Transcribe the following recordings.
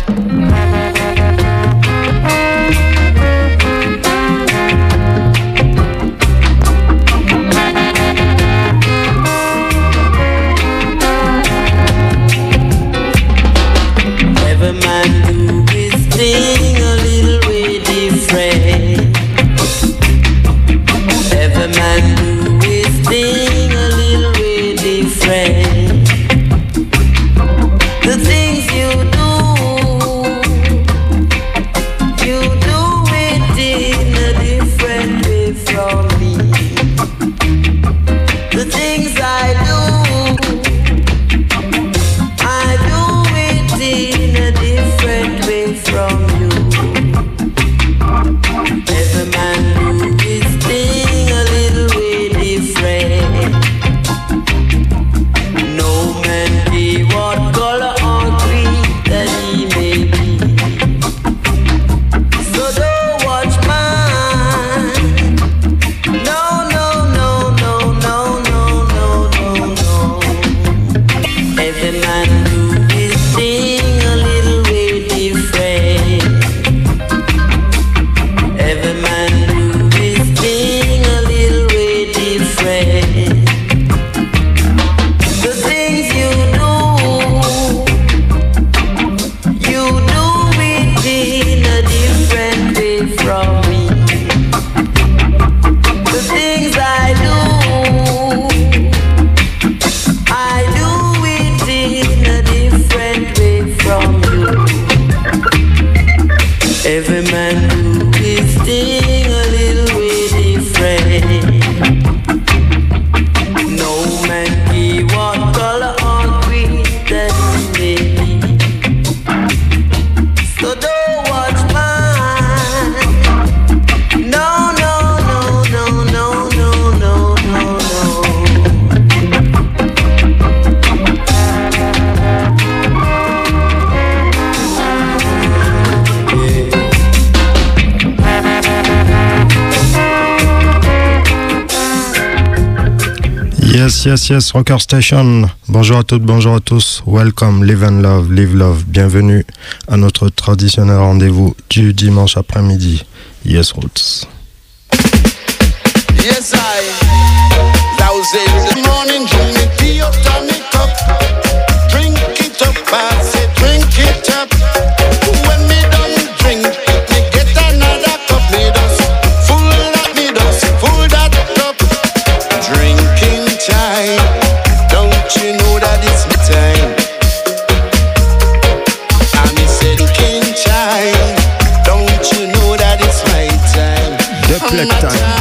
Yes, Rocker Station. Bonjour à toutes, bonjour à tous. Welcome, live and love, live love. Bienvenue à notre traditionnel rendez-vous du dimanche après-midi. Yes, Roots. Yes, that was it. Good morning, drink me tea up, tonic up. Drink it up, I say drink it up. When me done drink, me get another cup. Me dust, full that cup. Drinking time, don't you know that it's my time? And he said drinking time, don't you know that it's my time? The black time.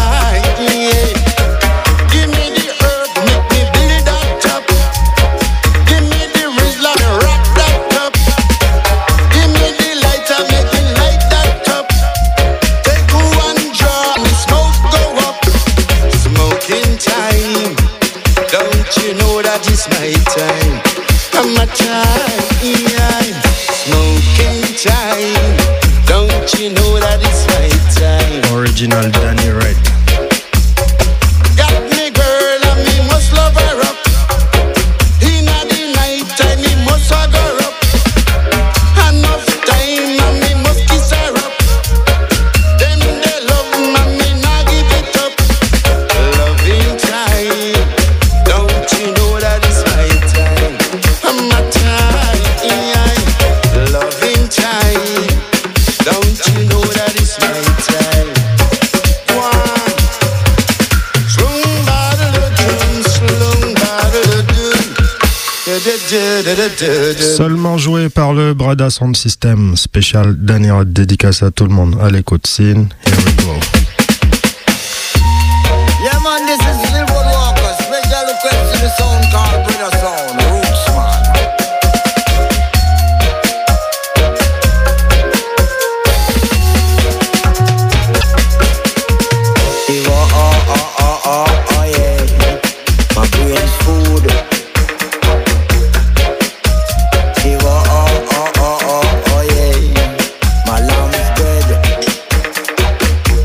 Original Danny Wright. Got me girl and me must love her up. Inna the night time me must hug her up. Enough time and me must kiss her up. Them they love and me nah give it up. Loving time, don't you know that it's my time? My time, loving time, don't you know that it's my time? Seulement joué par le Brada Sound System. Spécial dernière dédicace à tout le monde. À l'écoute, scene. Here we go. Yeah man, this is Railroad Walker. Special request to the sound called Brada Sound. Roots man. Yeah. My brain's food. Yeah. My lamb's bread.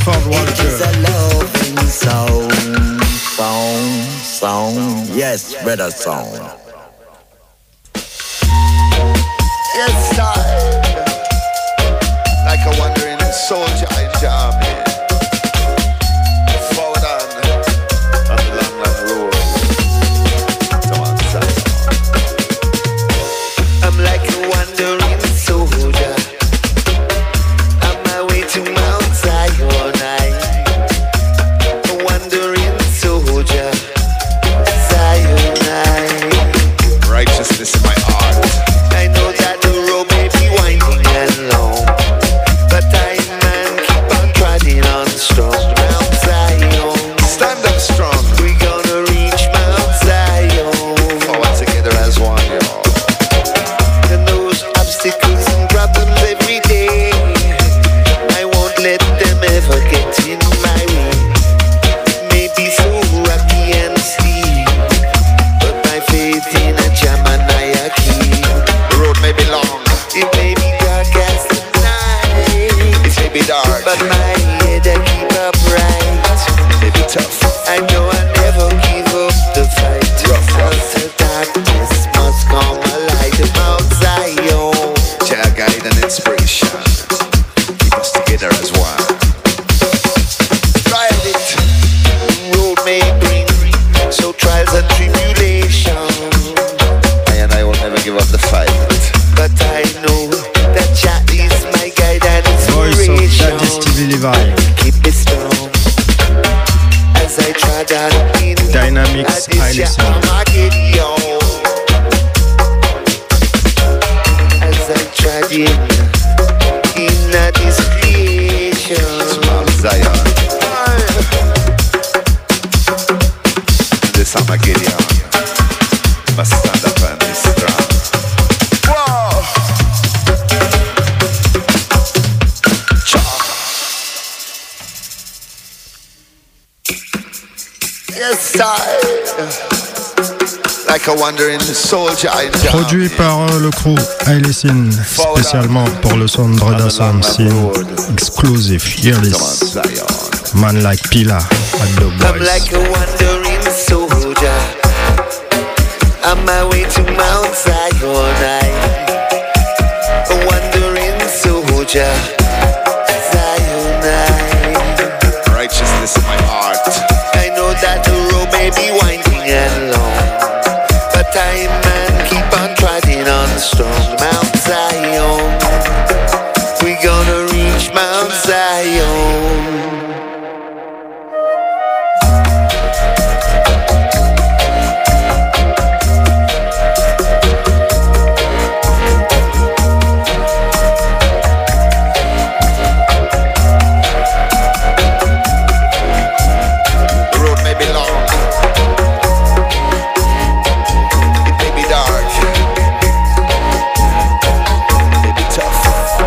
Clifford It Walker. is a loving song. Yes, brother song. Yes, I like a wandering soldier in Germany. Forward on the long, long road. Come on, Zion. I'm like a wandering soldier on my way to Mount Zion. A wandering soldier, Zion. Righteousness in my heart. I know that the road may be winding and long, but I, man, keep on trotting on strong. Mount Zion, stand up strong. We gonna reach Mount Zion. Forward together as one, y'all. And those obstacles and problems every day, I won't let them ever get in my way. It may be so rocky and steep, but my faith in a Jamaniah key. The road may be long, it may be dark as the night. It may be dark, but my head I keep upright. It may be tough, I know I never give up the fight. Rough. The darkness must come alive. Mount Zion, Jah guide and inspiration, keep us together as one. Ride it, road may bring so trials and tribulation. I will never give up the fight, but I know that Jah is my guide and Voice of inspiration. Daddy Stevie Levi. Keep it strong as I trod on in Dynamics, at this I listen. Armageddon. As I trod in this creation. Mount Zion. This Armageddon must stand up and be strong. Whoa! Yes, I like a wandering soldier in Produit par le crew Ailesin, spécialement pour le son de Brother Sam Sin. Exclusive, hear this. Man like Pila at the I'm boys. like a wandering soldier on my way to Mount Zion. A wandering soldier, Zion. Righteousness in my heart. I know that the road may be winding and long, but I, man, keep on trotting on strong. Mount Zion, we gonna reach Mount Zion. The road may be long, it may be dark, it may be tough.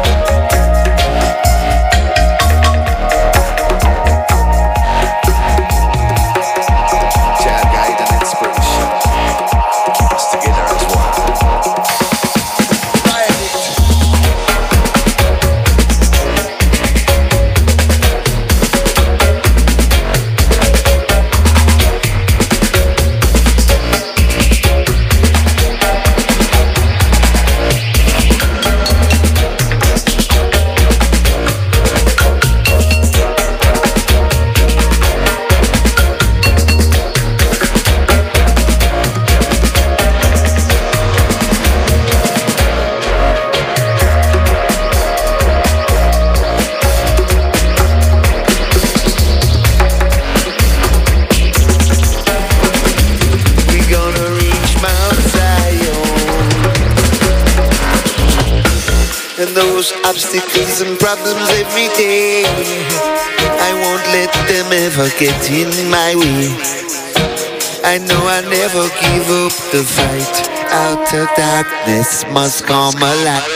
Jah guide and inspiration, keep us together as one. Ride it. We gonna reach Mount Zion, and those obstacles and problems every day, I won't let them ever get in my way. I know I never give up the fight. Out of darkness must come a light.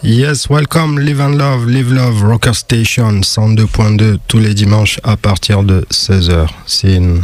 Yes, welcome, live love, Rocker Station 102.2 tous les dimanches à partir de 16h. Sin.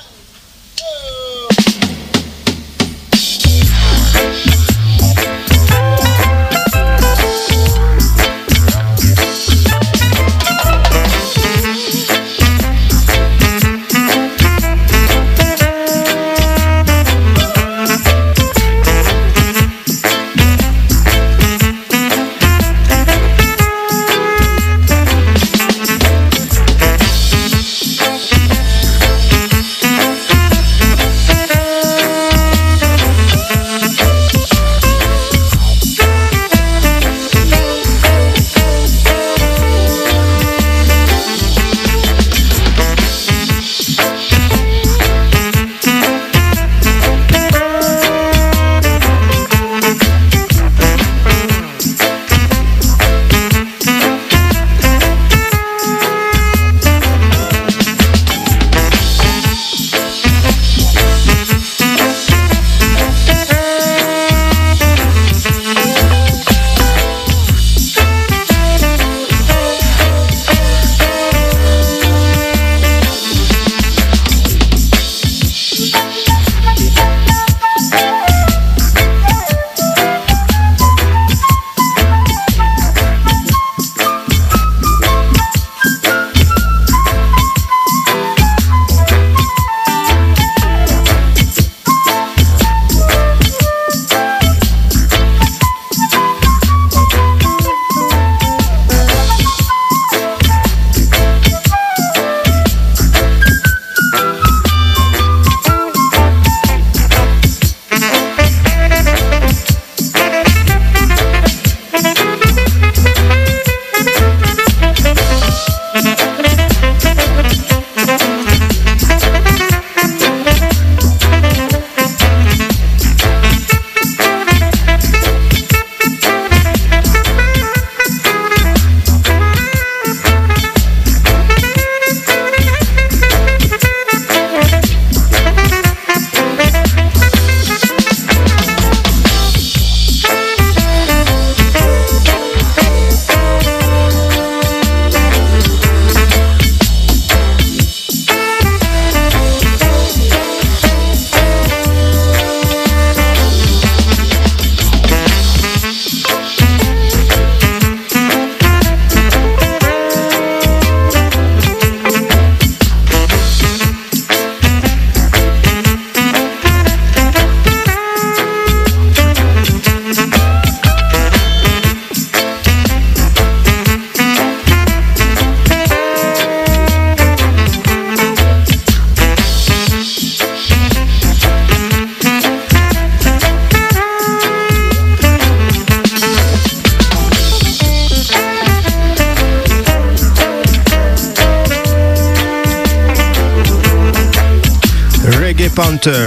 Panther,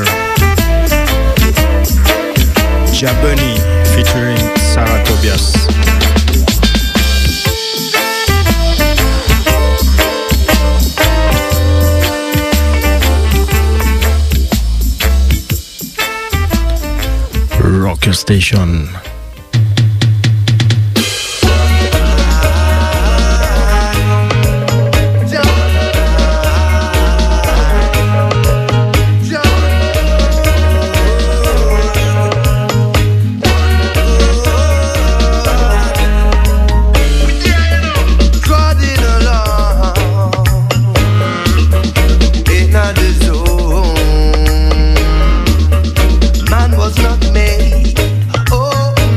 Jabunny featuring Sarah Tobias. Rocker Station. Man was not made, oh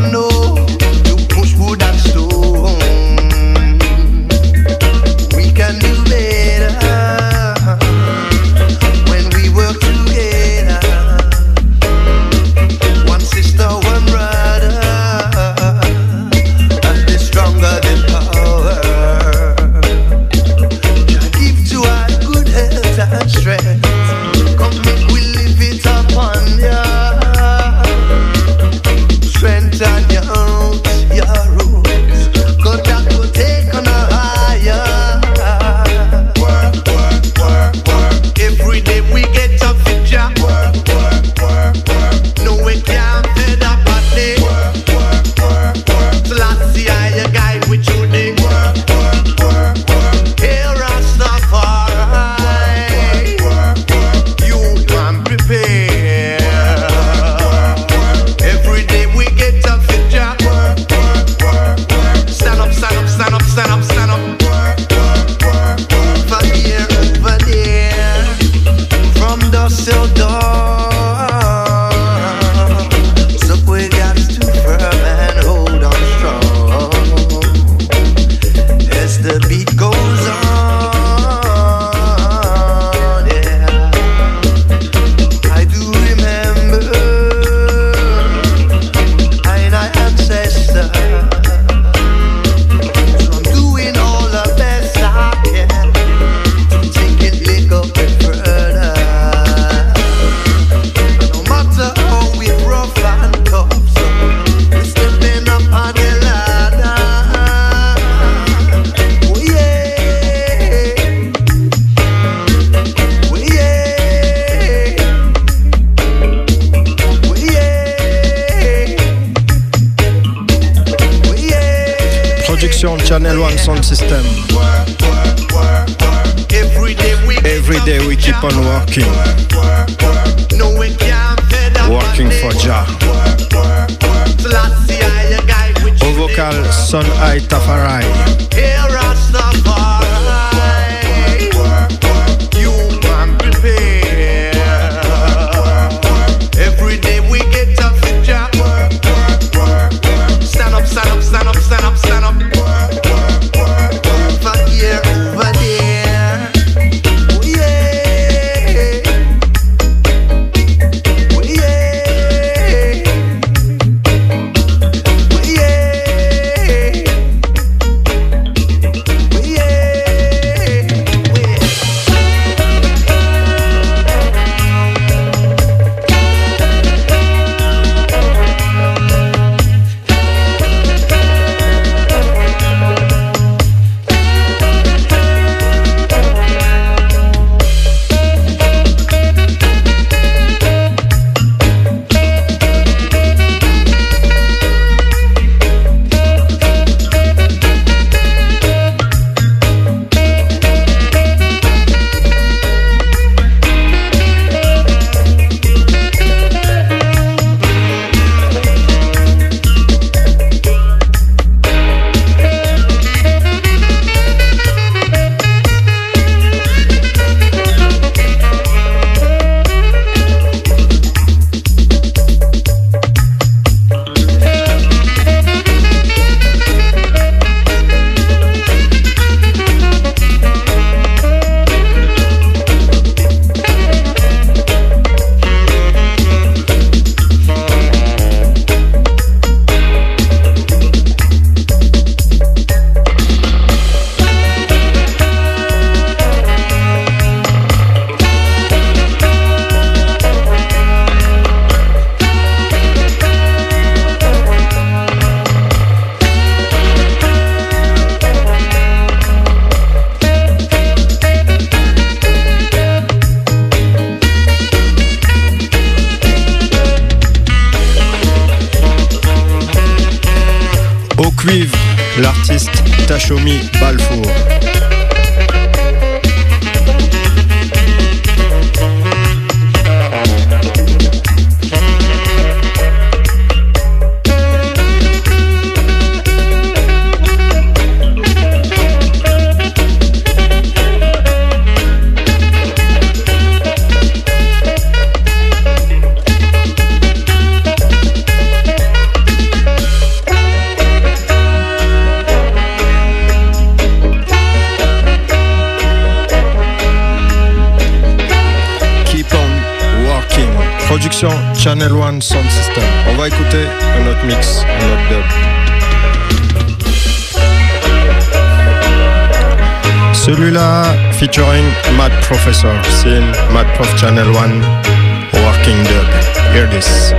Production Channel One Sound System. Every day we keep on working. Working for Jah. Au vocal, Son I Tafari. Every day we get up to Jah. Stand up, stand up, stand up, stand up, stand up. Over here, over there. Oh yeah. Oh yeah. Oh yeah. Oh yeah. Au cuivre, l'artiste Tashomi Balfour. Production Channel One Sound System. On va écouter un autre mix, un autre dub. Celui-là featuring Mad Professor, c'est Mad Prof Channel One Working Dub. Hear this.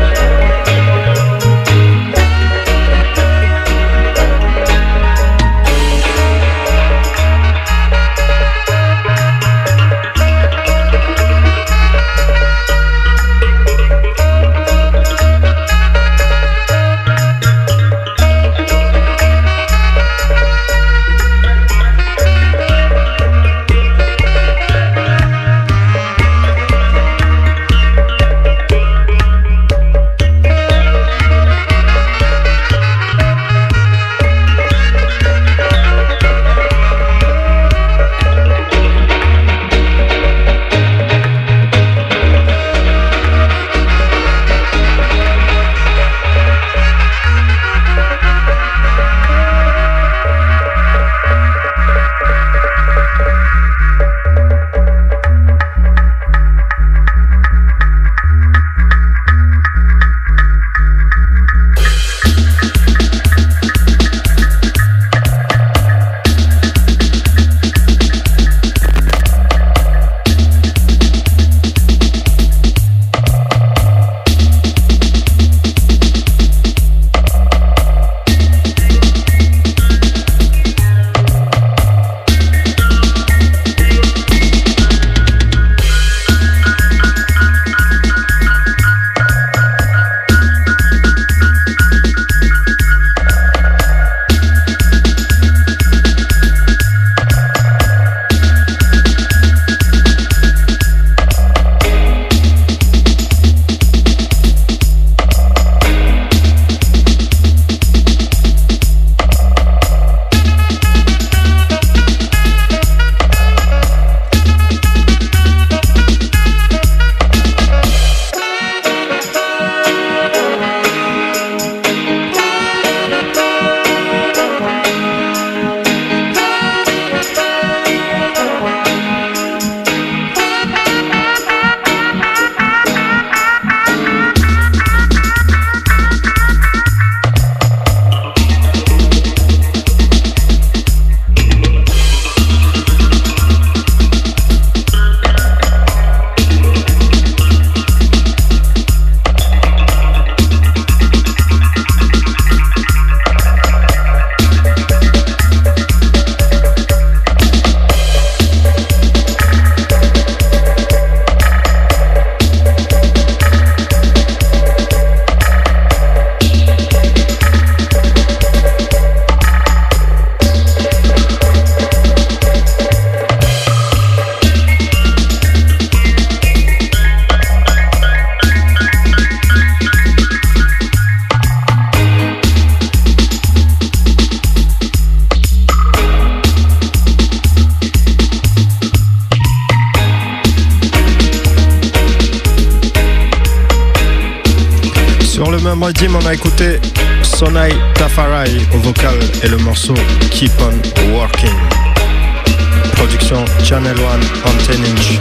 troisième, on a écouté Sonai Tafarai au vocal et le morceau Keep on Working. Production Channel One Antenne Inch.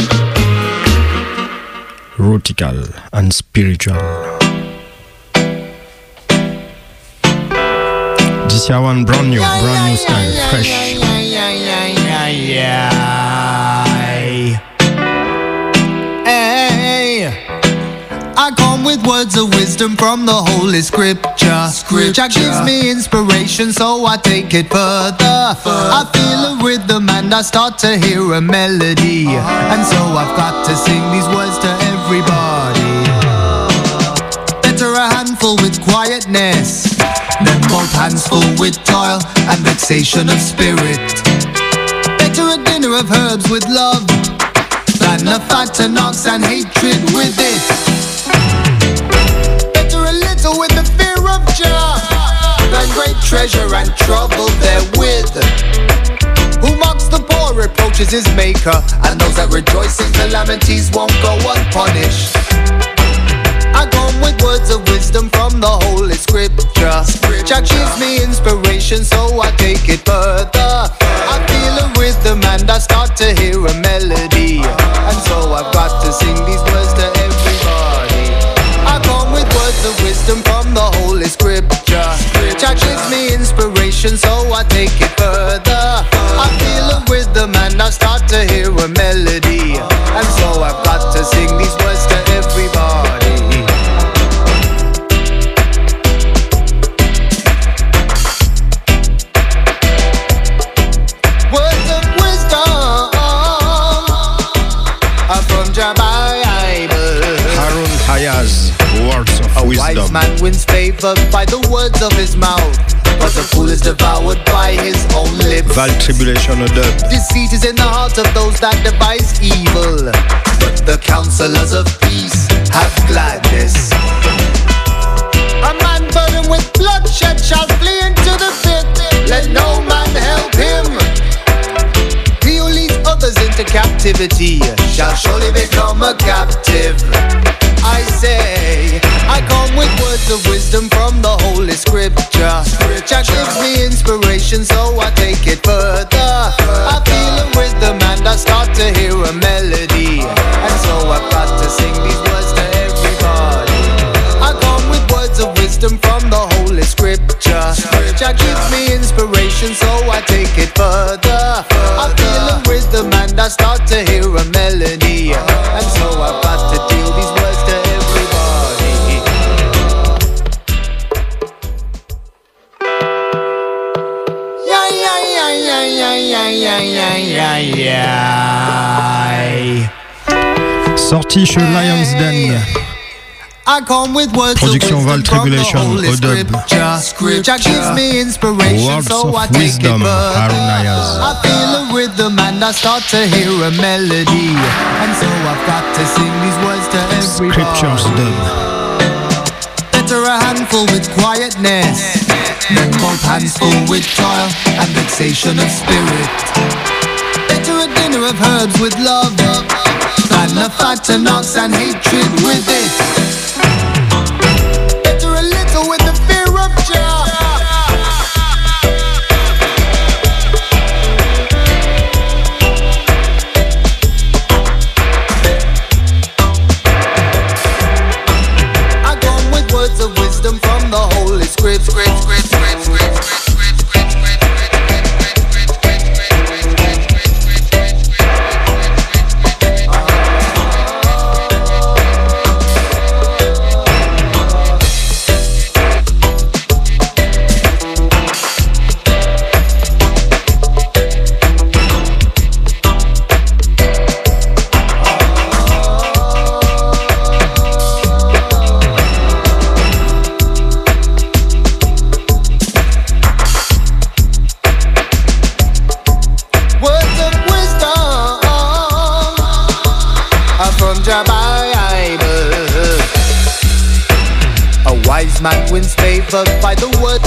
Rutical and spiritual. This year one brand new style, fresh. I come with words of wisdom from the Holy Scripture. Jah gives me inspiration, so I take it further. I feel a rhythm and I start to hear a melody, and so I've got to sing these words to everybody. Better a handful with quietness than both hands full with toil and vexation of spirit. Better a dinner of herbs with love than a fat and ox and hatred with it. Better a little with the fear of Jah than great treasure and trouble therewith. Who mocks the poor reproaches his maker, and those that rejoice in calamities won't go unpunished. I come with words of wisdom from the Holy Scripture. Jah gives me inspiration, so I take it further. I feel a rhythm and I start to hear a melody, and so I've got to sing these words to everybody. I come with words of wisdom from the Holy Scripture. Jah gives me inspiration, so I take it further. I feel a rhythm and I start to hear a melody, and so I've got to sing these words to everybody. Words of wisdom are from Jah Bible. Harun Hayaz, words of A wisdom. wise man wins favor by the words of his mouth, but the fool is devoured by his own lips. Val Tribulation of Dub. Deceit is in the heart of those that devise evil, but the counselors of peace have gladness. A man burdened with bloodshed shall flee into the pit. Let no man help him. He who leads others into captivity shall surely become a captive. I say, I come with words of wisdom from the Holy Scripture. Jah gives me inspiration, so I take it further. I feel a rhythm and I start to hear a melody, and so I've got to sing these words to everybody. I come with words of wisdom from the Holy Scripture. Jah gives me inspiration, so I take it further. I feel a rhythm and I start to hear a melody, and so I've got to deal these words to everybody. Yeah, yeah, yeah, yeah, yeah, yeah, yeah, yeah, yeah. Sorti chez Lions Den. I come with words Production of Val wisdom from the Tribulation, Holy Odub. Scripture. Jah gives me inspiration, Words so I of take wisdom, it further. Harun Hayaz. I feel a rhythm and I start to hear a melody, and so I've got to sing these words to everybody. Scriptures Dub. Better a handful with quietness than both hands full with toil and vexation of spirit. Better a dinner of herbs with love than a fat and ox and hatred with it. Better a little with the fear of Jah. I come with words of wisdom from the Holy Scripture. Words of wisdom are from Jah Bible. A wise man wins favor by the word.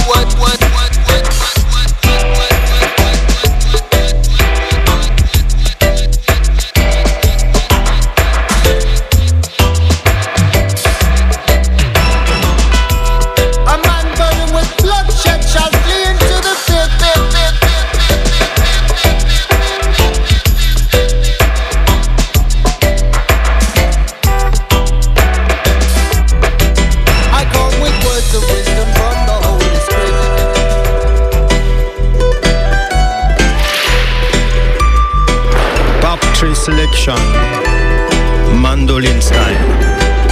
selection, mandolin style.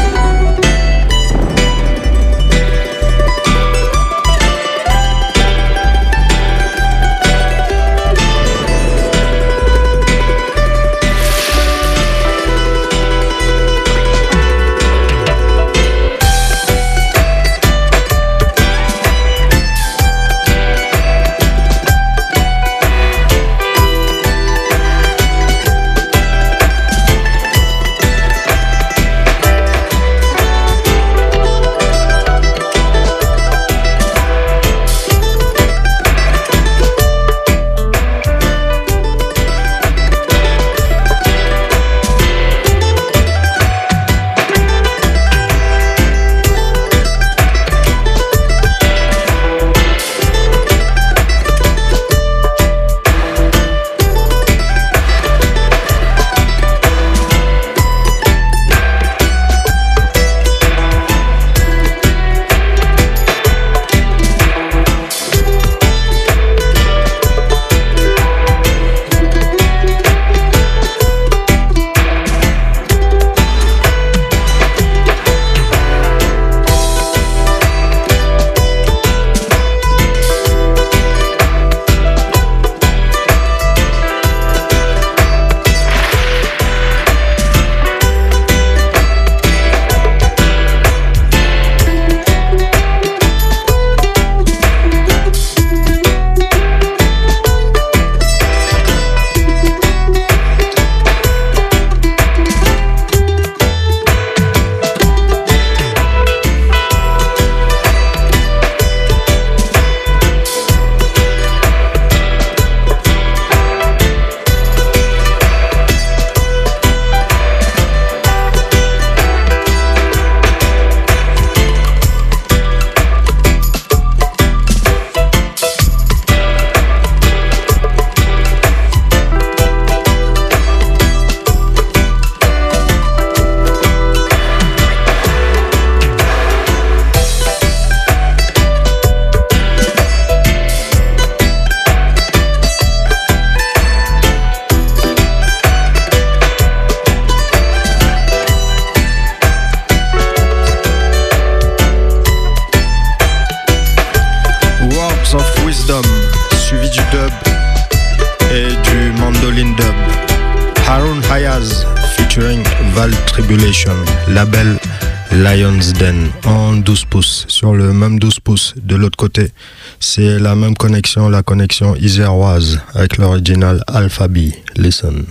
Label Lion's Den en 12 pouces. Sur le même 12 pouces de l'autre côté, c'est la même connexion, la connexion iséroise avec l'original Alphabi. Listen.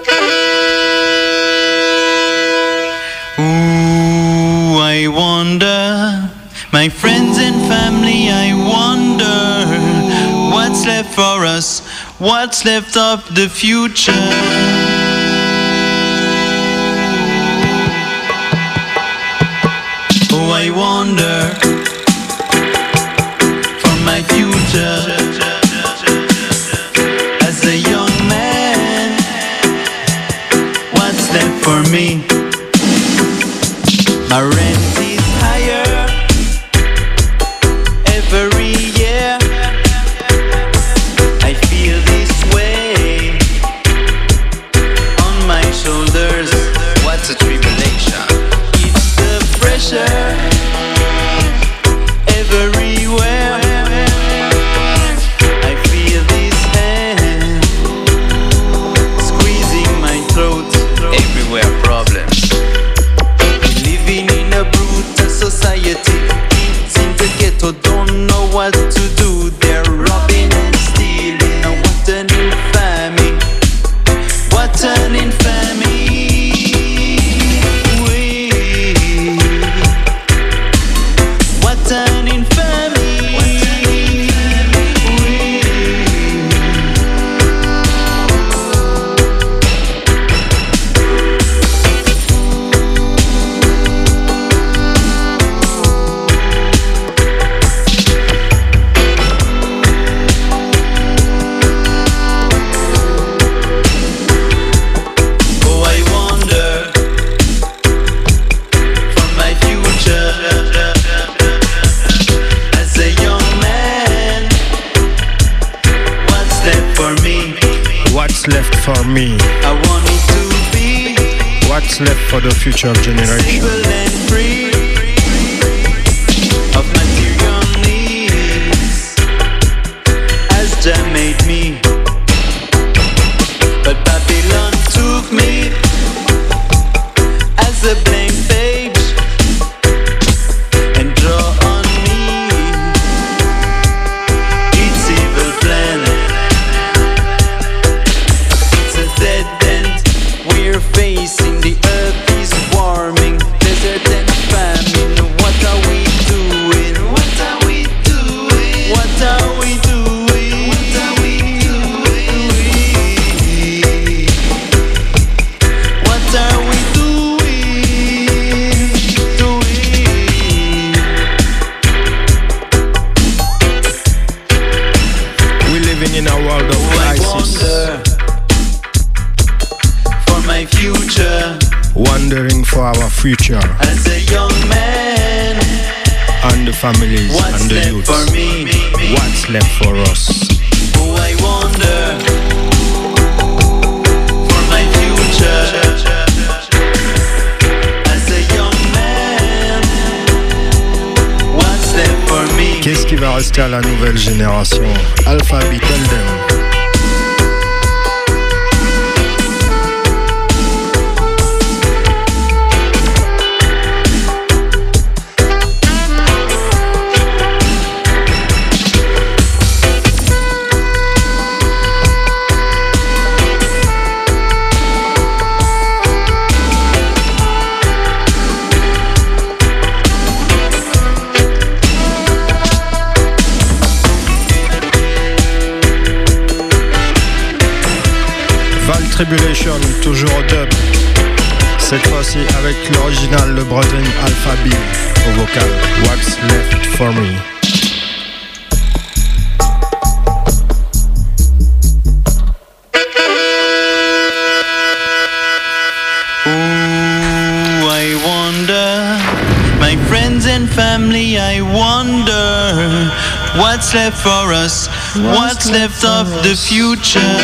Ooh, I wonder, my friends and family, I wonder what's left for us, what's left of the future. Oh, I wonder for my future as a young man. What's left for me? My rent is higher every year. I feel this way on my shoulders. What's a tribulation? It's the pressure. Everywhere I feel this hand squeezing my throat. Everywhere problems. Living in a brutal society. Kids in the ghetto don't know what to do. They're robbing and stealing. What an infamy. What an infamy. What an infamy. Oh, I wonder for my future as a young man. What's left for me? What's left for me? I want it to What's left for the future generation? Simple and free of material needs, as Jah made me. But Babylon took me as a blank page and draw on me its evil plan. It's a dead end we're facing. The earth is warming, desert and famine. What are we doing? What are we doing? What are we doing? What are we doing? What are we doing? We're living in a world of I crisis, wonder for my future wondering for our future as a young man. and the families What's and the left youths. for me? What's left for us? Oh, I wonder for my future as a young man. What's left for me? Qu'est-ce qui va rester à la nouvelle génération? Alphabet, tell them. Tribulation, toujours au dub. Cette fois-ci avec l'original, le Brethren Alphabet au vocal. What's left for me? Ooh, I wonder, my friends and family, I wonder what's left for us, what's left of the future.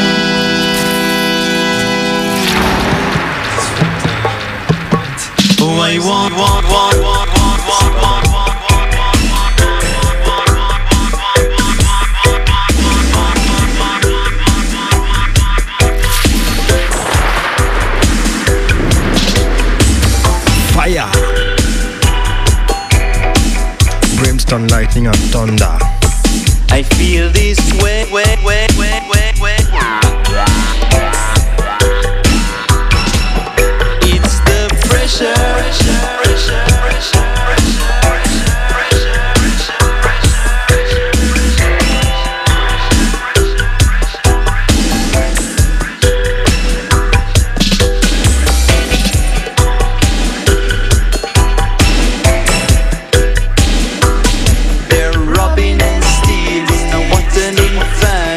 Oh, I want. Fire! Brimstone, lightning and thunder. I feel this way. It's the pressure. They're robbing and stealing, wanting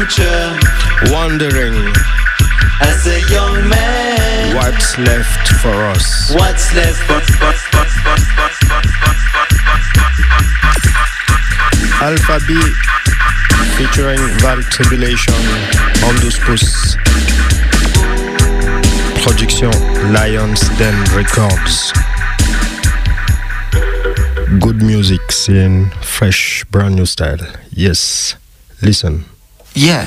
future. Wondering As a young man, what's left for us. what's left for Alpha B featuring Val Tribulation, Ondus Pouce. Production Lions Den Records. Good music in fresh, brand new style. Yes, listen. Yeah.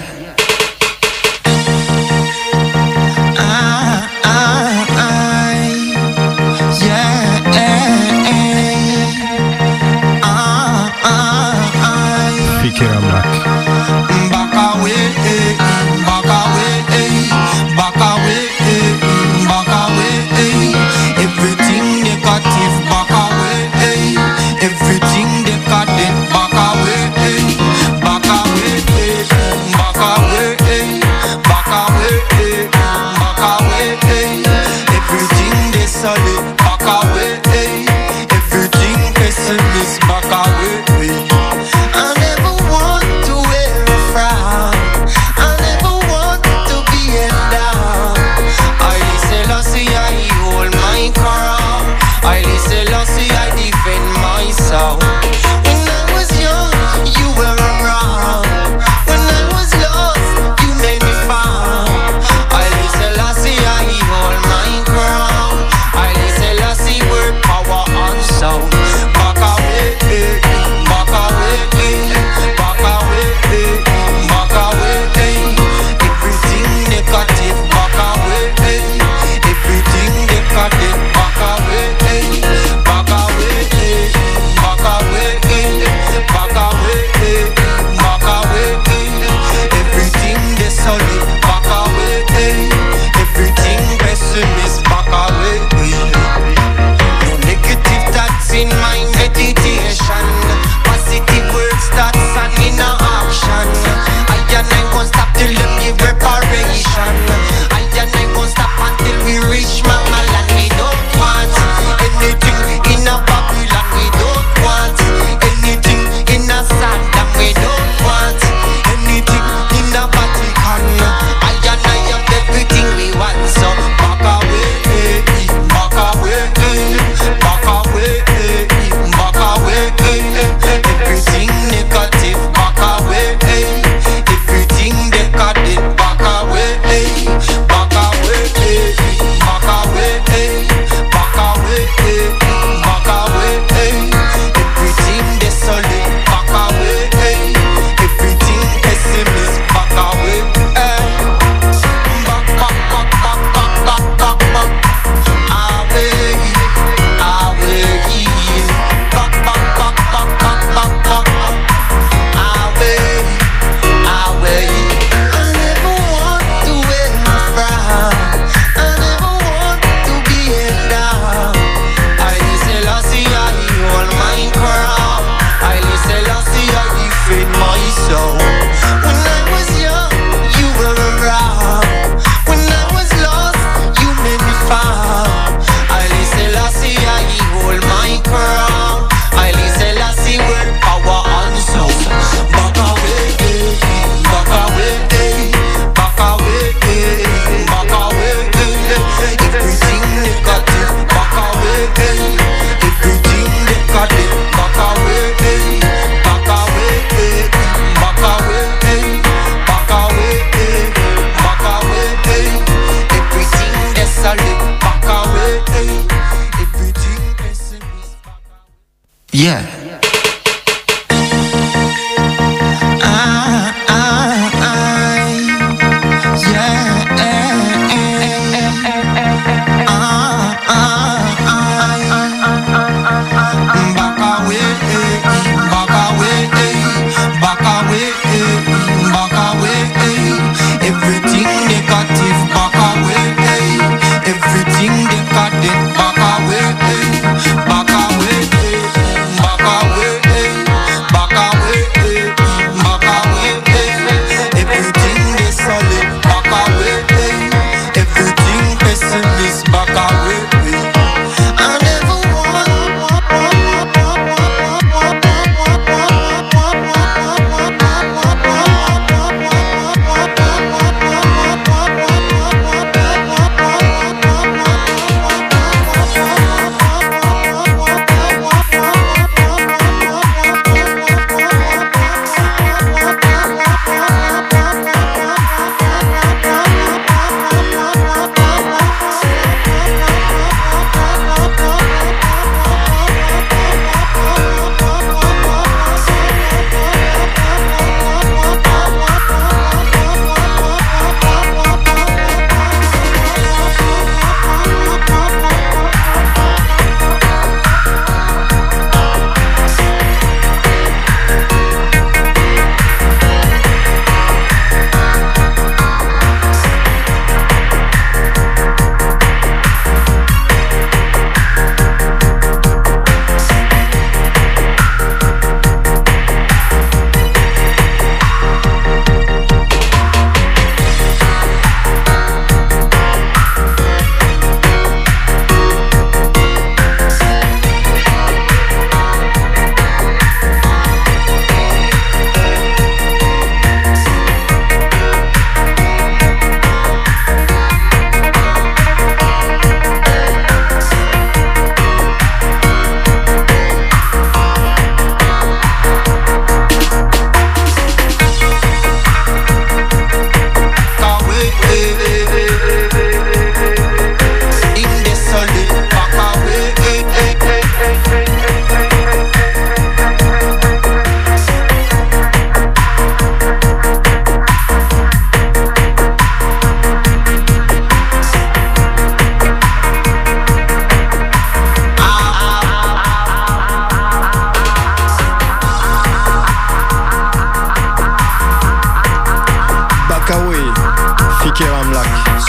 Fikir Black. Back away, back away, back away, back away. Everything negative, back away. Everything decadent, back away, back away, back away, back away, back away. Everything desolate, back away. Everything pessimist, back away. I never want to wait.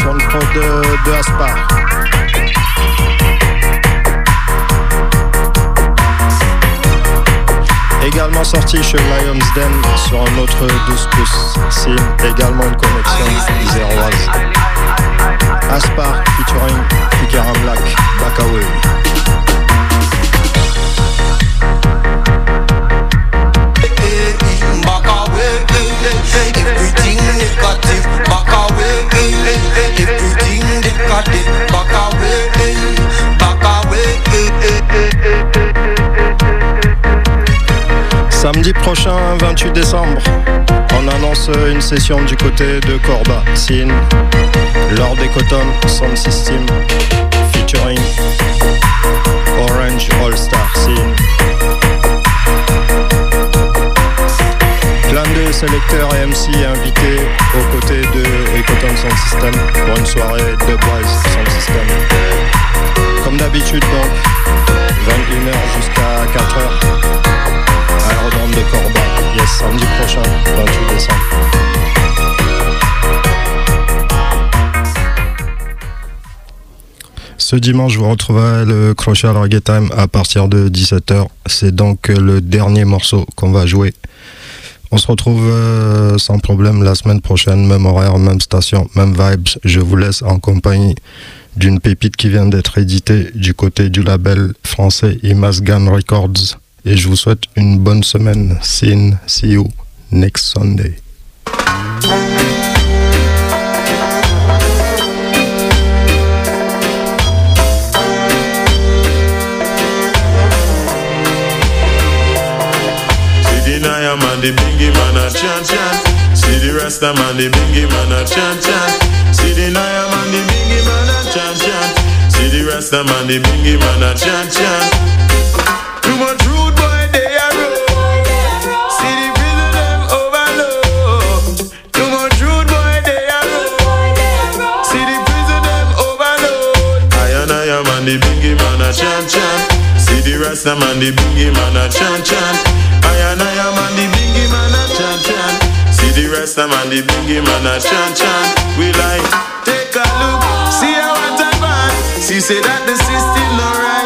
sur une prod de Aspar. Également sorti chez Lions Den sur un autre 12 pouces. C'est également une connexion zéroise. Aspar featuring Fikaram Black, Back Away. Back away, everything negative. Back away, everything negative. Back away, back away. Samedi prochain, 28 décembre, on annonce une session du côté de Corba, Sin, Lord Cotton, Sound System, featuring Orange All Star Sin. Plein de sélecteurs et MC invités aux côtés de Cotton Sound System pour une soirée de Boys Sound System. Comme d'habitude donc, 21h jusqu'à 4h. Aérodrome de Corba, yes, samedi prochain, 28 décembre. Ce dimanche, vous retrouverez le Crochet Reggae Time à partir de 17h. C'est donc le dernier morceau qu'on va jouer. On se retrouve sans problème la semaine prochaine, même horaire, même station, même vibes. Je vous laisse en compagnie d'une pépite qui vient d'être éditée du côté du label français Imasgan Records. Et je vous souhaite une bonne semaine. See you next Sunday. See the Naya man, the bingy man a chant chant. See the Rasta man, the bingy man a chant chant. See the Naya man, the bingy man a chant chant. See the Rasta man, the bingy man a chant chant. Too much rude boy they are road. See the prison them overload. Too much rude boy they are road. See the prison them overload. I am man the bingy man a chant chant. See the Rasta man the bingy man a chant chant. I am man the bingy man a chant chant. See the Rasta man the bingy man a chant chant. We like take a look, see how I advance. See say that the system no right.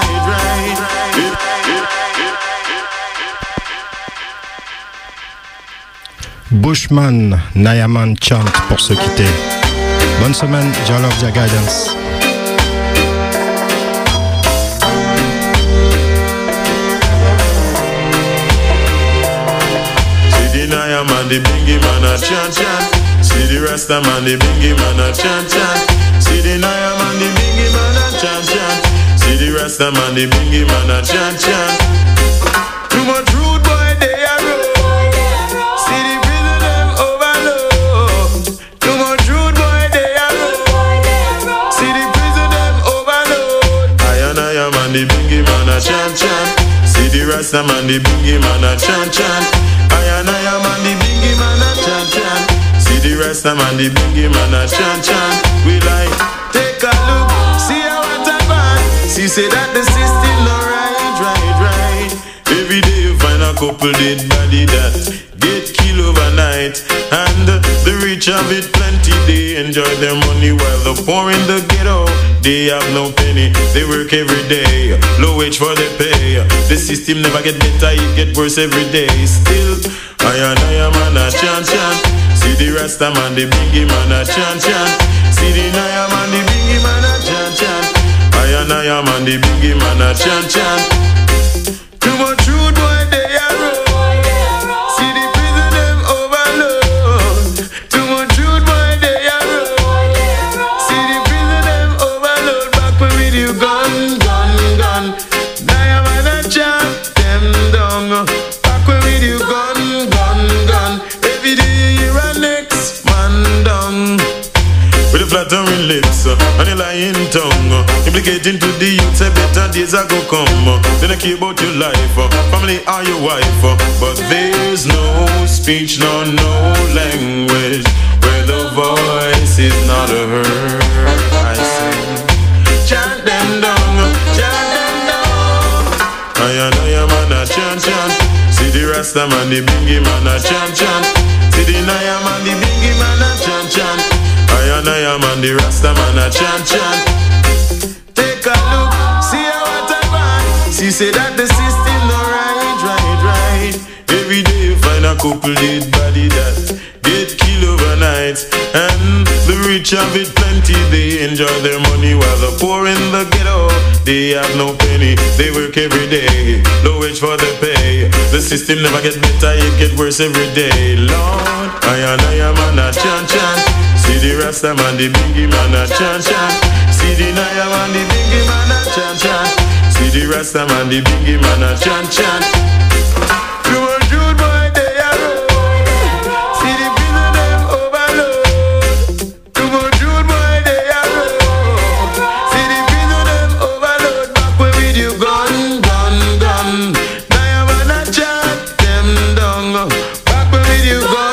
Bushman, Nayaman chant pour se quitter. Bonne semaine, Jah love Jah guidance. See the Nayaman, the bingy man a chant chant. See the Rasta man, the bingy man a chant chant. See the Nayaman, the bingy man a chant chant. See the Rasta man, the bingy man a chant chant. Too much rude boy they are road. See the prison them overload. Too much rude boy they are road. See the prison them overload. I am man the bingy man a chant chant. See the Rasta man the bingy man a chant chant. I am man the bingy man a chant chant. See the Rasta man the bingy man a chant chant. We like take a look, see how I advance. See say that the system no right. Every day you find a couple dead body that get killed overnight. And the rich have it plenty, they enjoy their money while the poor in the ghetto, they have no penny. They work every day, low wage for their pay. The system never get better, it get worse every day. Still, I am man a chant chant. See the Rasta man, the bingy man a chant chant. See the Naya man, the bingy man a chant chant. I am man, the bingy man a chant chant. Too much rude boy they are road. See the prison them overload. Too much rude boy they are road. See the prison them overload. Back with you gun, gun, gun. Diamond and chant them down. Back with you gun, gun, gun. Every day you hear a next man down. With the flattering lips and a lying tongue, implicating to the youth, say better days are go come. Then I care about your life, family or your wife, but there's no speech nor no language where the voice is not heard. I say, chant them down, chant them down. I am man a chant chant. See the Rasta man, the bingy man a chant chant. See the Naya man, the bingy man a chant chant. I I am and the Rasta man a chant chant. Take a look, see how what I want. She say that the system no right. Every day you find a couple dead body that get killed overnight. And the rich have it plenty, they enjoy their money, while the poor in the ghetto, they have no penny. They work every day, low wage for the pay. The system never get better, it get worse every day. Lord, I am man a chant chant. See the Rasta man, the Bingy man a chant chant. See the Naya man, the Bingy man a chant chant. See the Rasta man, the Bingy man a chant chant. You a Jude boy, they are road. See the prison them overload. You a Jude boy, they are road. See the prison them overload. Back where with you gun. Now man a chant them down. Back where with you gun.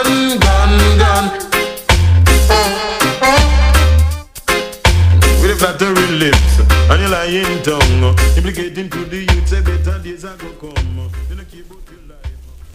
With a flattering lips and your lying tongue, implicating to the youth, say better days are go come. You know keep out your life.